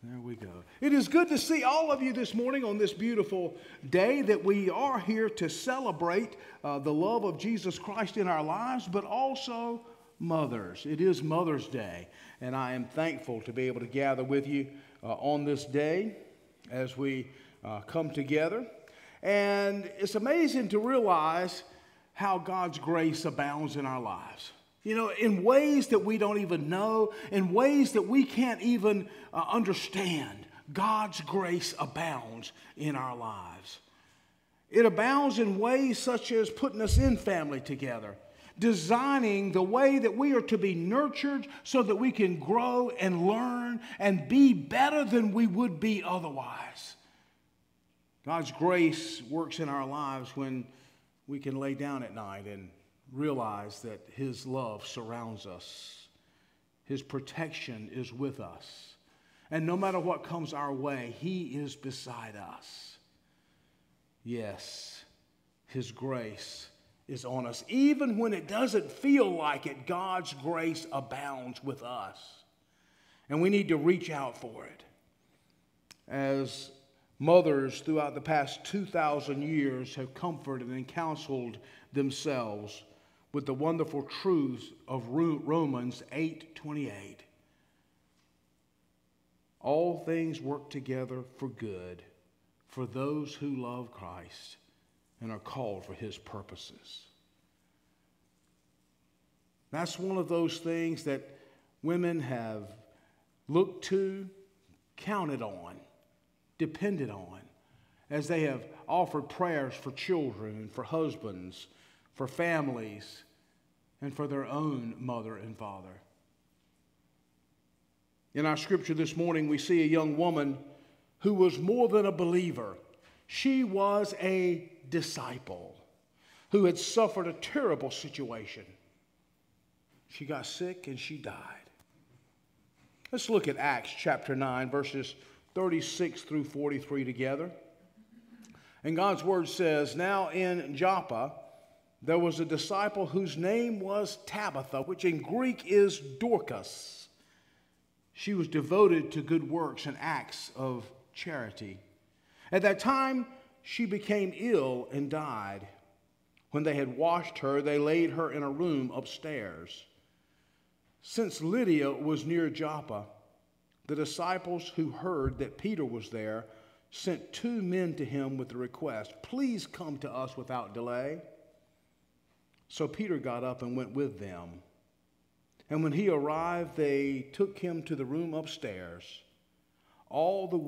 There we go. It is good to see all of you this morning on this beautiful day that we are here to celebrate the love of Jesus Christ in our lives, but also mothers. It is Mother's Day, and I am thankful to be able to gather with you on this day as we come together. And it's amazing to realize how God's grace abounds in our lives. You know, in ways that we don't even know, in ways that we can't even understand, God's grace abounds in our lives. It abounds in ways such as putting us in family together, designing the way that we are to be nurtured so that we can grow and learn and be better than we would be otherwise. God's grace works in our lives when we can lay down at night and realize that His love surrounds us. His protection is with us. And no matter what comes our way, He is beside us. Yes, His grace is on us. Even when it doesn't feel like it, God's grace abounds with us. And we need to reach out for it. As mothers throughout the past 2,000 years have comforted and counseled themselves with the wonderful truths of Romans 8:28. All things work together for good for those who love Christ and are called for His purposes. That's one of those things that women have looked to, counted on, depended on, as they have offered prayers for children and for husbands, for families, and for their own mother and father. In our scripture this morning, we see a young woman who was more than a believer. She was a disciple who had suffered a terrible situation. She got sick and she died. Let's look at Acts chapter 9, verses 36 through 43 together. And God's word says, "Now in Joppa there was a disciple whose name was Tabitha, which in Greek is Dorcas. She was devoted to good works and acts of charity. At that time she became ill and died. When they had washed her, they laid her in a room upstairs. Since Lydia was near Joppa, the disciples who heard that Peter was there sent 2 men to him with the request, 'Please come to us without delay.' So Peter got up and went with them. And when he arrived, they took him to the room upstairs. All the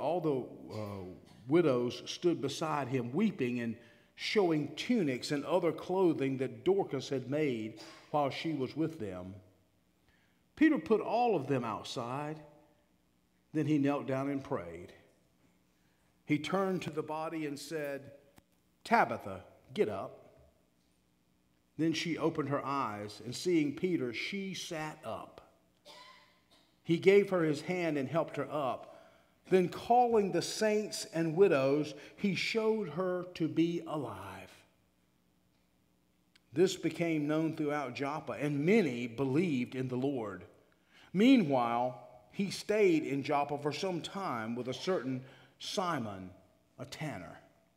widows stood beside him, weeping and showing tunics and other clothing that Dorcas had made while she was with them. Peter put all of them outside. Then he knelt down and prayed. He turned to the body and said, 'Tabitha, get up.' Then she opened her eyes, and seeing Peter, she sat up. He gave her his hand and helped her up. Then calling the saints and widows, he showed her to be alive. This became known throughout Joppa, and many believed in the Lord. Meanwhile, he stayed in Joppa for some time with a certain Simon, a tanner."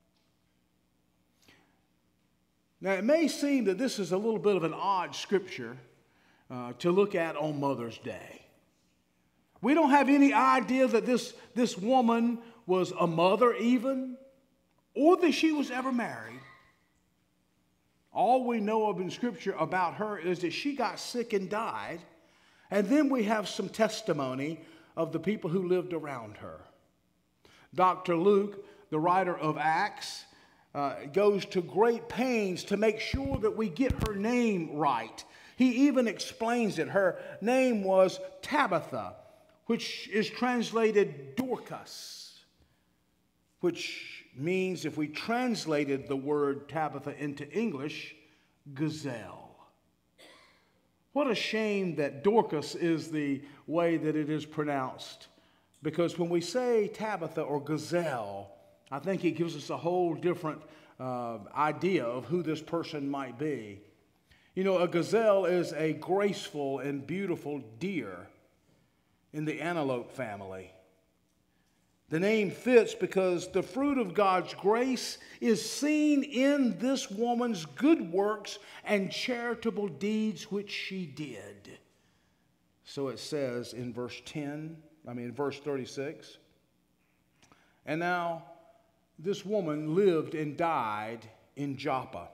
Now, it may seem that this is a little bit of an odd scripture to look at on Mother's Day. We don't have any idea that this woman was a mother even, or that she was ever married. All we know of in Scripture about her is that she got sick and died, and then we have some testimony of the people who lived around her. Dr. Luke, the writer of Acts, goes to great pains to make sure that we get her name right. He even explains it. Her name was Tabitha, which is translated Dorcas, which means, if we translated the word Tabitha into English, gazelle. What a shame that Dorcas is the way that it is pronounced, because when we say Tabitha or gazelle, I think it gives us a whole different idea of who this person might be. You know, a gazelle is a graceful and beautiful deer in the antelope family. The name fits because the fruit of God's grace is seen in this woman's good works and charitable deeds which she did. So it says in verse 36. And now this woman lived and died in Joppa.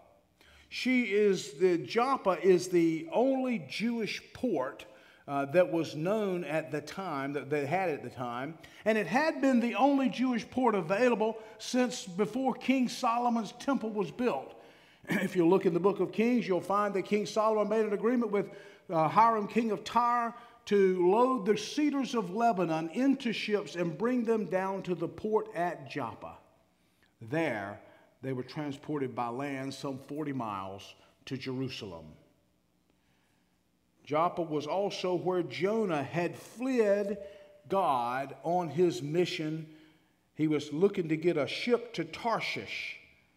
Joppa is the only Jewish port that was known at the time, that they had at the time. And it had been the only Jewish port available since before King Solomon's temple was built. If you look in the book of Kings, you'll find that King Solomon made an agreement with Hiram, king of Tyre, to load the cedars of Lebanon into ships and bring them down to the port at Joppa. There, they were transported by land some 40 miles to Jerusalem. Joppa was also where Jonah had fled God on his mission. He was looking to get a ship to Tarshish.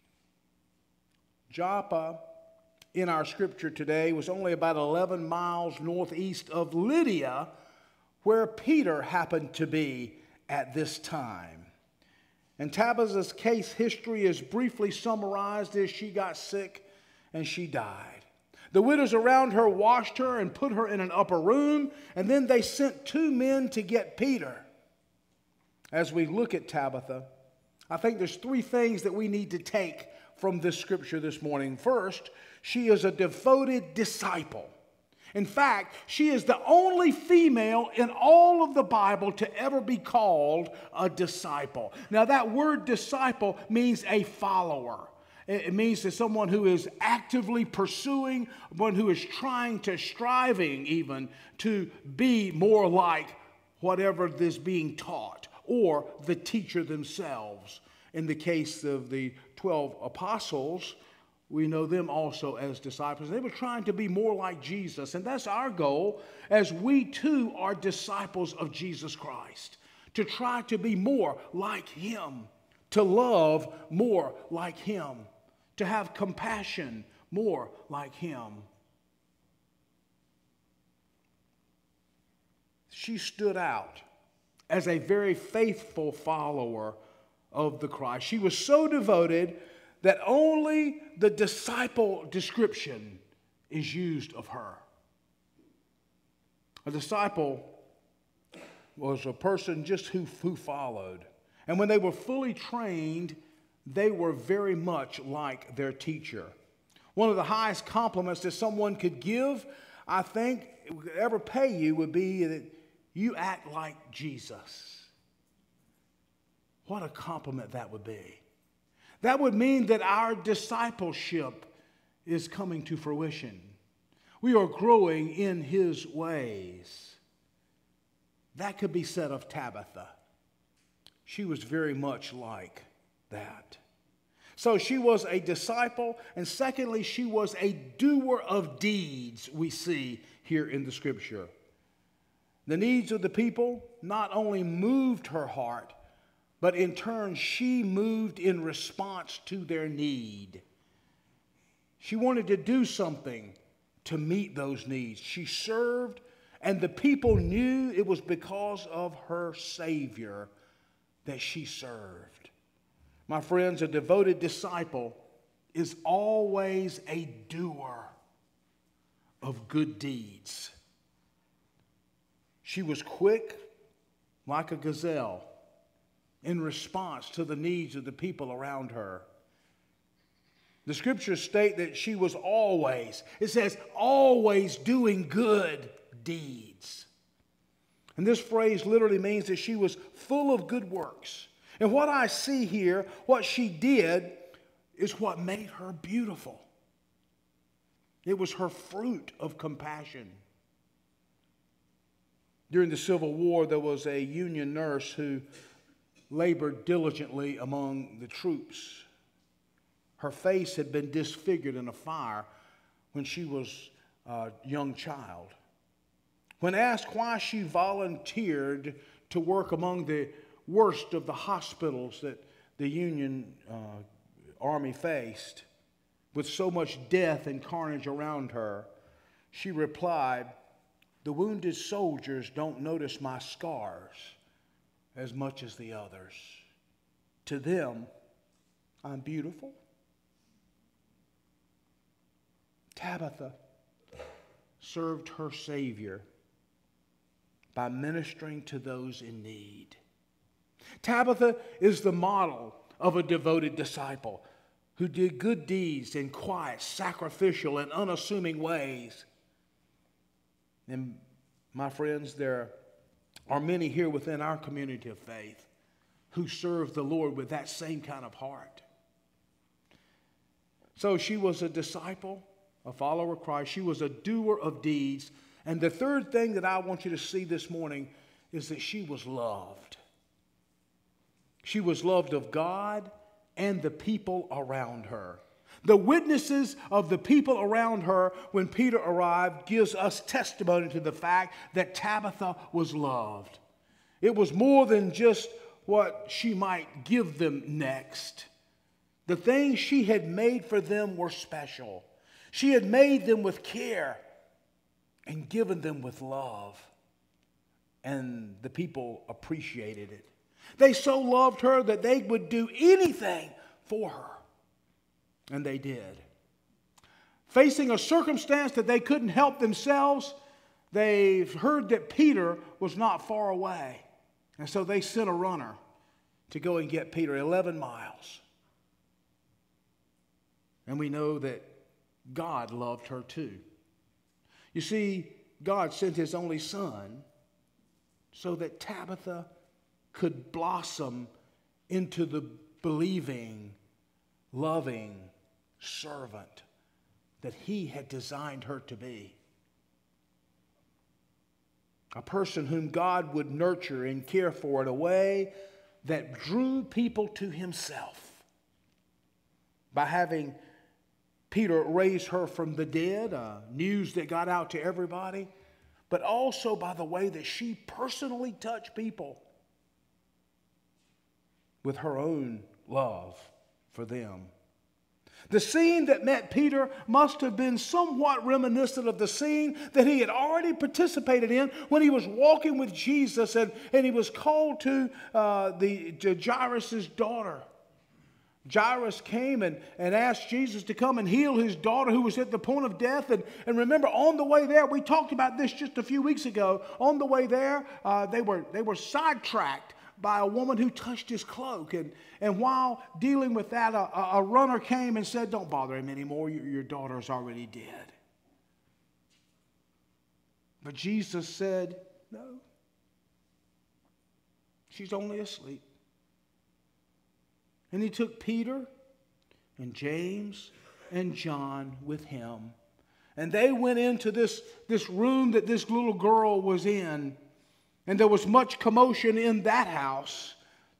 Joppa, in our scripture today, was only about 11 miles northeast of Lydia, where Peter happened to be at this time. And Tabitha's case history is briefly summarized as she got sick and she died. The widows around her washed her and put her in an upper room, and then they sent 2 men to get Peter. As we look at Tabitha, I think there's 3 things that we need to take from this scripture this morning. First, she is a devoted disciple. In fact, she is the only female in all of the Bible to ever be called a disciple. Now, that word disciple means a follower. It means that someone who is actively pursuing, one who is striving even to be more like whatever is being taught, or the teacher themselves. In the case of the 12 apostles, we know them also as disciples. They were trying to be more like Jesus, and that's our goal as we too are disciples of Jesus Christ, to try to be more like Him, to love more like Him, to have compassion more like Him. She stood out as a very faithful follower of the Christ. She was so devoted that only the disciple description is used of her. A disciple was a person just who followed. And when they were fully trained, they were very much like their teacher. One of the highest compliments that someone could give, I think, ever pay you would be that you act like Jesus. What a compliment that would be. That would mean that our discipleship is coming to fruition. We are growing in His ways. That could be said of Tabitha. She was very much like that. So she was a disciple, and secondly, she was a doer of deeds, we see here in the scripture. The needs of the people not only moved her heart, but in turn, she moved in response to their need. She wanted to do something to meet those needs. She served, and the people knew it was because of her Savior that she served. My friends, a devoted disciple is always a doer of good deeds. She was quick like a gazelle in response to the needs of the people around her. The scriptures state that she was always, it says, always doing good deeds. And this phrase literally means that she was full of good works. And what I see here, what she did, is what made her beautiful. It was her fruit of compassion. During the Civil War, there was a Union nurse who labored diligently among the troops. Her face had been disfigured in a fire when she was a young child. When asked why she volunteered to work among the worst of the hospitals that the Union Army faced, with so much death and carnage around her, she replied, "The wounded soldiers don't notice my scars, as much as the others. To them, I'm beautiful. Tabitha served her Savior by ministering to those in need. Tabitha is the model of a devoted disciple who did good deeds in quiet, sacrificial, and unassuming ways. And my friends, there are many here within our community of faith who serve the Lord with that same kind of heart. So she was a disciple, a follower of Christ. She was a doer of deeds. And the third thing that I want you to see this morning is that she was loved. She was loved of God and the people around her. The witnesses of the people around her when Peter arrived gives us testimony to the fact that Tabitha was loved. It was more than just what she might give them next. The things she had made for them were special. She had made them with care and given them with love. And the people appreciated it. They so loved her that they would do anything for her. And they did. Facing a circumstance that they couldn't help themselves, they heard that Peter was not far away. And so they sent a runner to go and get Peter 11 miles. And we know that God loved her too. You see, God sent his only son so that Tabitha could blossom into the believing, loving servant that he had designed her to be. A person whom God would nurture and care for in a way that drew people to himself. By having Peter raise her from the dead, news that got out to everybody, but also by the way that she personally touched people with her own love for them. The scene that met Peter must have been somewhat reminiscent of the scene that he had already participated in when he was walking with Jesus and he was called to Jairus' daughter. Jairus came and asked Jesus to come and heal his daughter who was at the point of death. And remember, on the way there, we talked about this just a few weeks ago. On the way there, they were sidetracked by a woman who touched his cloak. And while dealing with that, a runner came and said, "Don't bother him anymore. Your daughter's already dead." But Jesus said, "No, she's only asleep." And he took Peter and James and John with him. And they went into this room that this little girl was in. And there was much commotion in that house.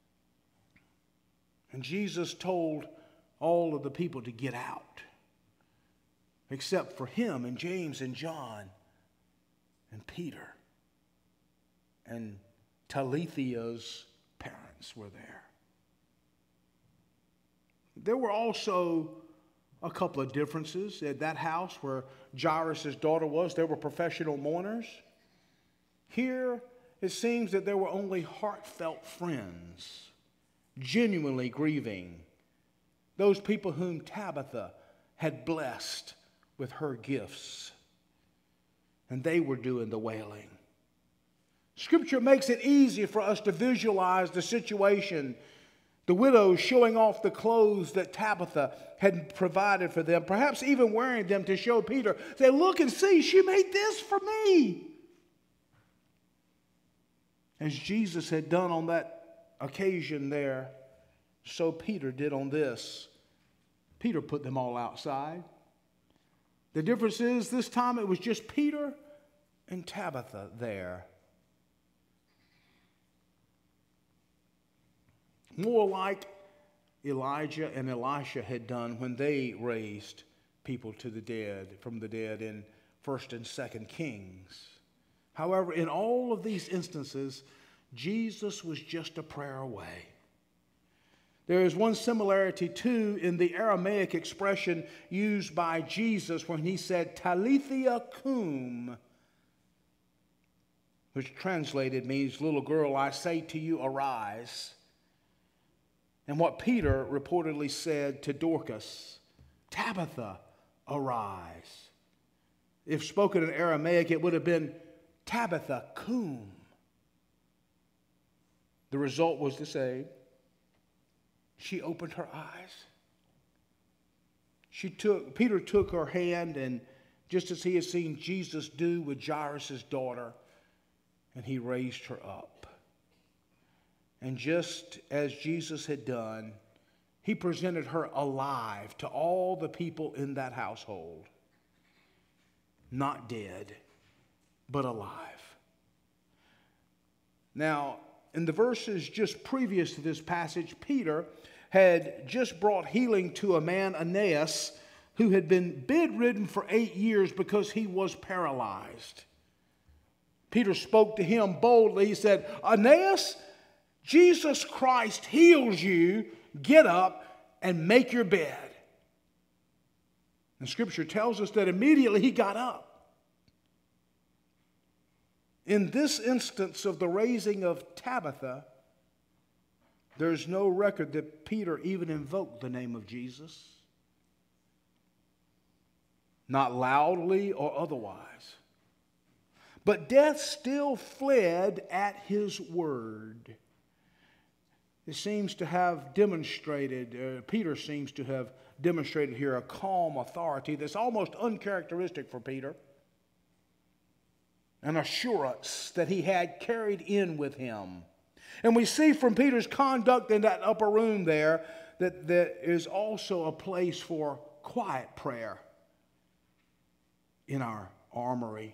And Jesus told all of the people to get out, except for him and James and John and Peter. And Talitha's parents were there. There were also a couple of differences at that house where Jairus' daughter was. There were professional mourners. Here, it seems that there were only heartfelt friends, genuinely grieving, those people whom Tabitha had blessed with her gifts. And they were doing the wailing. Scripture makes it easy for us to visualize the situation. The widows showing off the clothes that Tabitha had provided for them, perhaps even wearing them to show Peter. Say, "Look and see, she made this for me." As Jesus had done on that occasion there, so Peter did on this. Peter put them all outside. The difference is this time it was just Peter and Tabitha there. More like Elijah and Elisha had done when they raised people to the dead, from the dead in 1st and 2nd Kings. However, in all of these instances, Jesus was just a prayer away. There is one similarity, too, in the Aramaic expression used by Jesus when he said, "Talitha cum." which translated means, little girl, I say to you, arise. And what Peter reportedly said to Dorcas, Tabitha, arise. If spoken in Aramaic, it would have been Tabitha, cum. The result was the same. She opened her eyes. Peter took her hand, and just as he had seen Jesus do with Jairus' daughter, and he raised her up. And just as Jesus had done, he presented her alive to all the people in that household. Not dead, but alive. Now, in the verses just previous to this passage, Peter had just brought healing to a man, Aeneas, who had been bedridden for 8 years because he was paralyzed. Peter spoke to him boldly. He said, Aeneas, Jesus Christ heals you. Get up and make your bed. And Scripture tells us that immediately he got up. In this instance of the raising of Tabitha, there's no record that Peter even invoked the name of Jesus. Not loudly or otherwise. But death still fled at his word. It seems to have demonstrated, Peter seems to have demonstrated here a calm authority that's almost uncharacteristic for Peter. An assurance that he had carried in with him. And we see from Peter's conduct in that upper room there that there is also a place for quiet prayer in our armory.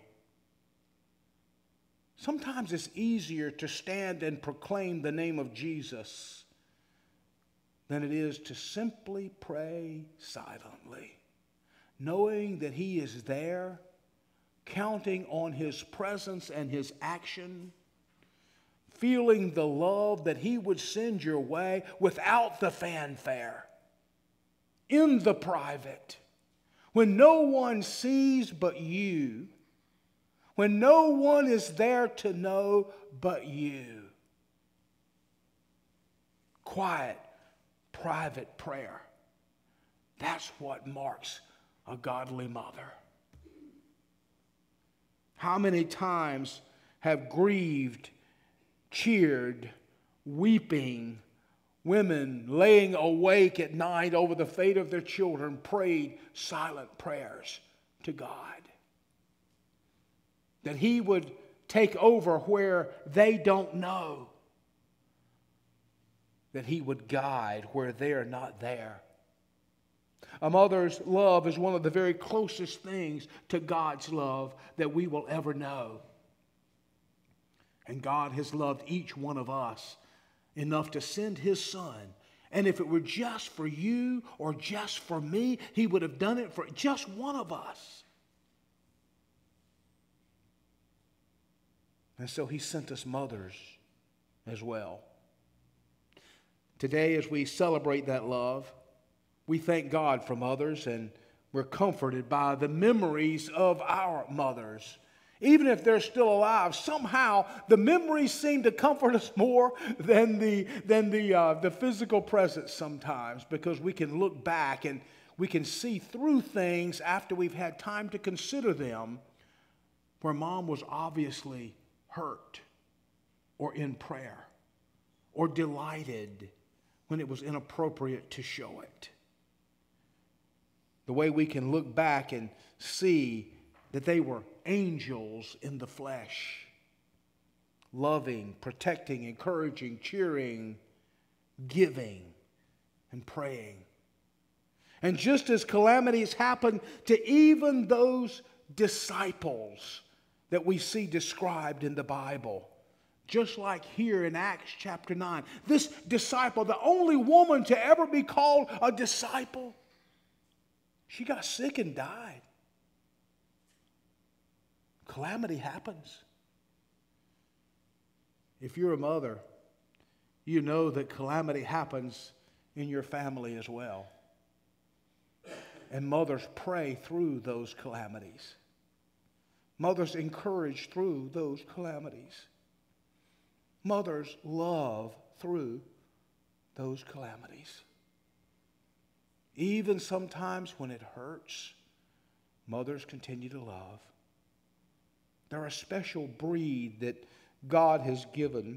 Sometimes it's easier to stand and proclaim the name of Jesus than it is to simply pray silently, knowing that he is there, counting on his presence and his action, feeling the love that he would send your way without the fanfare, in the private, when no one sees but you, when no one is there to know but you. Quiet, private prayer. That's what marks a godly mother. How many times have grieved, cheered, weeping women laying awake at night over the fate of their children prayed silent prayers to God, that he would take over where they don't know, that he would guide where they're not there. A mother's love is one of the very closest things to God's love that we will ever know. And God has loved each one of us enough to send his son. And if it were just for you or just for me, he would have done it for just one of us. And so he sent us mothers as well. Today, as we celebrate that love, we thank God for mothers, and we're comforted by the memories of our mothers. Even if they're still alive, somehow the memories seem to comfort us more than the physical presence sometimes, because we can look back and we can see through things after we've had time to consider them, where mom was obviously hurt or in prayer or delighted when it was inappropriate to show it. The way we can look back and see that they were angels in the flesh, loving, protecting, encouraging, cheering, giving, and praying. And just as calamities happen to even those disciples that we see described in the Bible, just like here in Acts chapter 9, this disciple, the only woman to ever be called a disciple, she got sick and died. Calamity happens. If you're a mother, you know that calamity happens in your family as well. And mothers pray through those calamities. Mothers encourage through those calamities. Mothers love through those calamities. Even sometimes when it hurts, mothers continue to love. They're a special breed that God has given.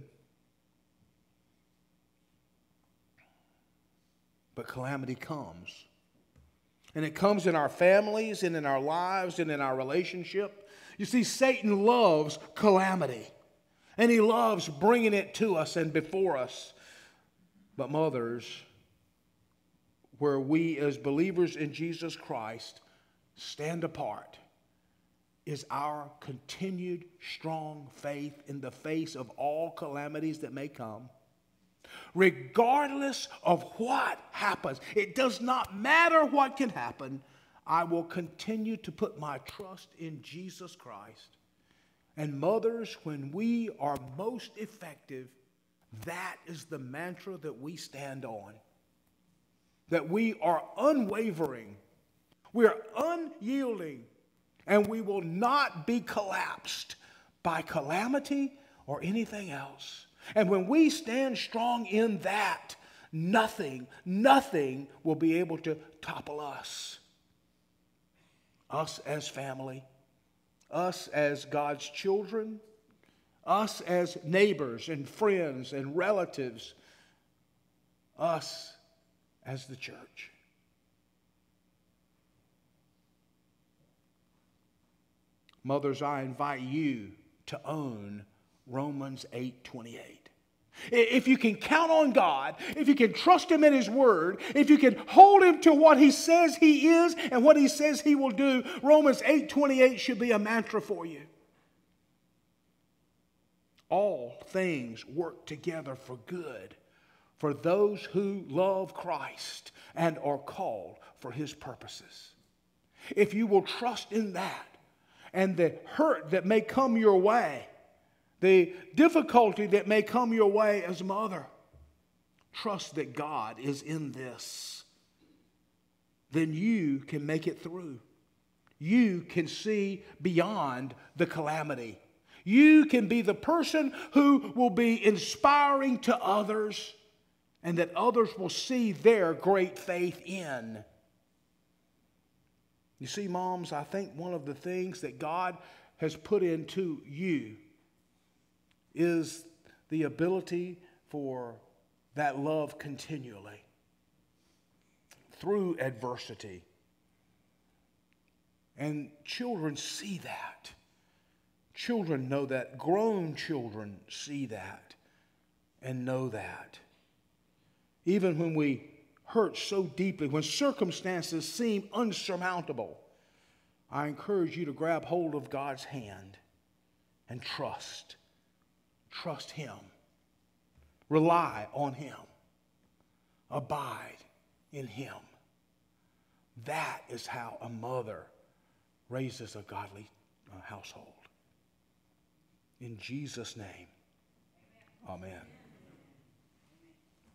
But calamity comes. And it comes in our families and in our lives and in our relationship. You see, Satan loves calamity. And he loves bringing it to us and before us. But mothers, where we as believers in Jesus Christ stand apart, is our continued strong faith in the face of all calamities that may come. Regardless of what happens, it does not matter what can happen, I will continue to put my trust in Jesus Christ. And mothers, when we are most effective, that is the mantra that we stand on. That we are unwavering, we are unyielding, and we will not be collapsed by calamity or anything else. And when we stand strong in that, nothing will be able to topple us. Us as family, us as God's children, us as neighbors and friends and relatives, us as the church. Mothers, I invite you to own Romans 8:28. If you can count on God, if you can trust Him in His Word, if you can hold Him to what He says He is and what He says He will do, Romans 8:28 should be a mantra for you. All things work together for good for those who love Christ and are called for His purposes. If you will trust in that, and the hurt that may come your way, the difficulty that may come your way as a mother, trust that God is in this. Then you can make it through. You can see beyond the calamity. You can be the person who will be inspiring to others, and that others will see their great faith in. You see, moms, I think one of the things that God has put into you is the ability for that love continually through adversity. And children see that. Children know that. Grown children see that and know that. Even when we hurt so deeply, when circumstances seem unsurmountable, I encourage you to grab hold of God's hand and trust. Trust Him. Rely on Him. Abide in Him. That is how a mother raises a godly household. In Jesus' name, amen.